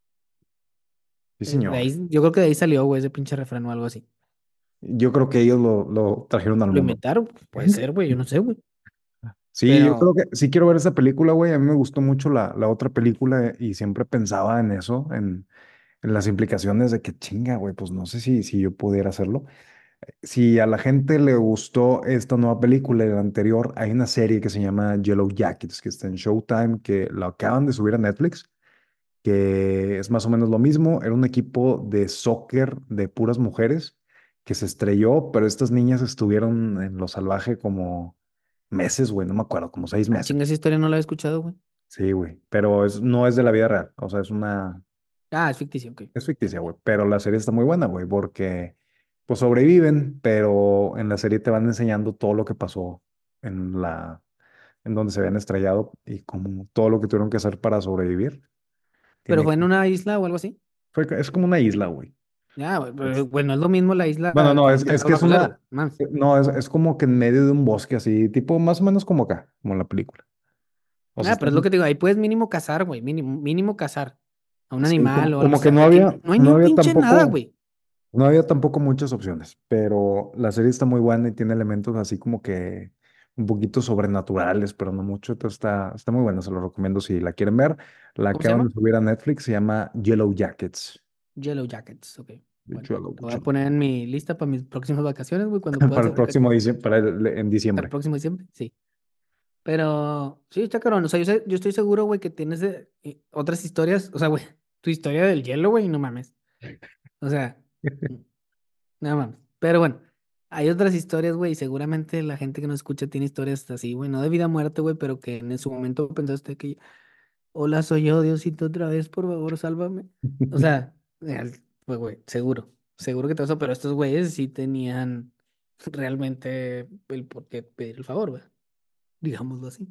Speaker 1: Sí,
Speaker 2: Eh, De
Speaker 1: señor.
Speaker 2: ahí, yo creo que de ahí salió, güey, ese pinche refrán o algo así.
Speaker 1: Yo creo que ellos lo, lo trajeron al
Speaker 2: ¿Lo
Speaker 1: mundo.
Speaker 2: inventaron? Pues, puede ser, güey, yo no sé, güey.
Speaker 1: Sí, yo creo
Speaker 2: Pero,
Speaker 1: que sí quiero ver esa película, güey. A mí me gustó mucho la, la otra película y siempre pensaba en eso, en, en las implicaciones de que chinga, güey, pues no sé si, si yo pudiera hacerlo. Si a la gente le gustó esta nueva película y la anterior, hay una serie que se llama Yellow Jackets, que está en Showtime, que la acaban de subir a Netflix, que es más o menos lo mismo. Era un equipo de soccer de puras mujeres que se estrelló, pero estas niñas estuvieron en lo salvaje como meses, güey, no me acuerdo, como seis
Speaker 2: ah,
Speaker 1: meses.
Speaker 2: chinga, esa historia no la he escuchado, güey.
Speaker 1: Sí, güey, pero es, no es de la vida real, o sea, es una,
Speaker 2: Ah, es ficticio, ok.
Speaker 1: es ficticia, güey, pero la serie está muy buena, güey, porque pues sobreviven, pero en la serie te van enseñando todo lo que pasó en la, en donde se habían estrellado y como todo lo que tuvieron que hacer para sobrevivir.
Speaker 2: Pero
Speaker 1: Tiene,
Speaker 2: fue en una isla o algo así.
Speaker 1: fue, es como una isla, güey.
Speaker 2: Ya, güey, pero,
Speaker 1: Es-
Speaker 2: güey, no es lo mismo la isla
Speaker 1: Bueno, no,
Speaker 2: que
Speaker 1: es,
Speaker 2: un
Speaker 1: es
Speaker 2: terreno
Speaker 1: que es
Speaker 2: bajo
Speaker 1: una,
Speaker 2: cero, más.
Speaker 1: no, es, es como que en medio de un bosque así, tipo más o menos como acá, como en la película. O sea,
Speaker 2: Ah,
Speaker 1: está,
Speaker 2: pero es lo que te digo, ahí puedes mínimo cazar, güey, mínimo, mínimo cazar a un
Speaker 1: sí,
Speaker 2: animal
Speaker 1: como,
Speaker 2: o algo
Speaker 1: como
Speaker 2: así.
Speaker 1: que no
Speaker 2: Aquí
Speaker 1: había,
Speaker 2: no hay ni
Speaker 1: no
Speaker 2: un
Speaker 1: había
Speaker 2: pinche nada,
Speaker 1: tampoco.
Speaker 2: güey.
Speaker 1: No había tampoco muchas opciones, pero la serie está muy buena y tiene elementos así como que un poquito sobrenaturales, pero no mucho. Entonces está, está muy buena, se lo recomiendo si la quieren ver. La
Speaker 2: ¿Cómo se
Speaker 1: acaban de
Speaker 2: llama?
Speaker 1: subir a Netflix, se llama Yellow Jackets.
Speaker 2: Yellow Jackets, ok. Bueno,
Speaker 1: Yellow,
Speaker 2: lo voy a
Speaker 1: Yellow.
Speaker 2: poner en mi lista para mis próximas vacaciones, güey, cuando pueda
Speaker 1: Para
Speaker 2: hacer
Speaker 1: el próximo
Speaker 2: vacaciones.
Speaker 1: diciembre, para el- en
Speaker 2: Para el
Speaker 1: diciembre.
Speaker 2: próximo diciembre, sí. Pero sí, está cabrón. O sea, yo, sé- yo estoy seguro, güey, que tienes eh, eh, otras historias. O sea, güey, tu historia del hielo, güey, no mames. O sea, n- no mames. Pero bueno, hay otras historias, güey, y seguramente la gente que nos escucha tiene historias así, güey, no de vida o muerte, güey, pero que en su momento pensaste que, hola, soy yo, Diosito, otra vez, por favor, sálvame. O sea, real, pues, güey, seguro, seguro que todo eso, pero estos güeyes sí tenían realmente el por qué pedir el favor, güey, digámoslo así.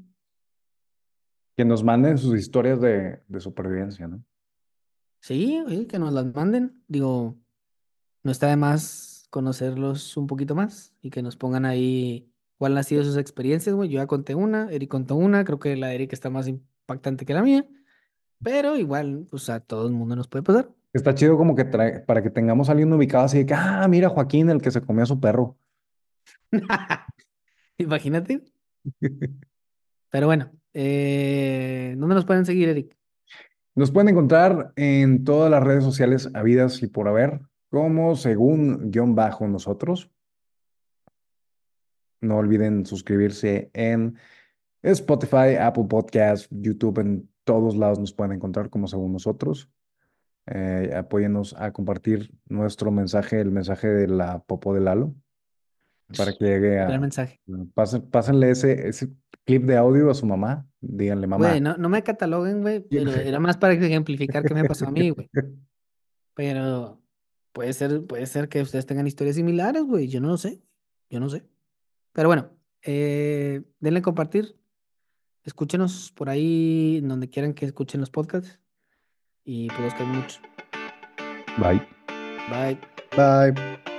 Speaker 1: Que nos manden sus historias de, de supervivencia, ¿no?
Speaker 2: Sí, oye, que nos las manden. Digo, no está de más conocerlos un poquito más y que nos pongan ahí cuáles han sido sus experiencias, güey. Yo ya conté una, Eric contó una, creo que la de Eric está más impactante que la mía, pero igual, pues a todo el mundo nos puede pasar.
Speaker 1: Está chido como que trae, para que tengamos a alguien ubicado así de que, ah, mira Joaquín, el que se comió a su perro.
Speaker 2: Imagínate. Pero bueno, eh, ¿dónde nos pueden seguir, Eric?
Speaker 1: Nos pueden encontrar en todas las redes sociales habidas y por haber, como según guión bajo nosotros. No olviden suscribirse en Spotify, Apple Podcasts, YouTube, en todos lados nos pueden encontrar como según nosotros. Eh, apóyennos a compartir nuestro mensaje, el mensaje de la Popo de Lalo, para que llegue
Speaker 2: Gran
Speaker 1: a...
Speaker 2: mensaje.
Speaker 1: Pasen, pásenle ese, ese clip de audio a su mamá. Díganle,
Speaker 2: Güey,
Speaker 1: mamá.
Speaker 2: no, no me cataloguen, güey,
Speaker 1: ¿quién
Speaker 2: pero era más para ejemplificar qué me pasó a mí, güey. Pero puede ser, puede ser que ustedes tengan historias similares, güey. Yo no lo sé. Yo no sé. Pero bueno, eh, denle compartir. Escúchenos por ahí, en donde quieran que escuchen los podcasts. Y pues los queremos mucho.
Speaker 1: Bye.
Speaker 2: Bye.
Speaker 1: Bye.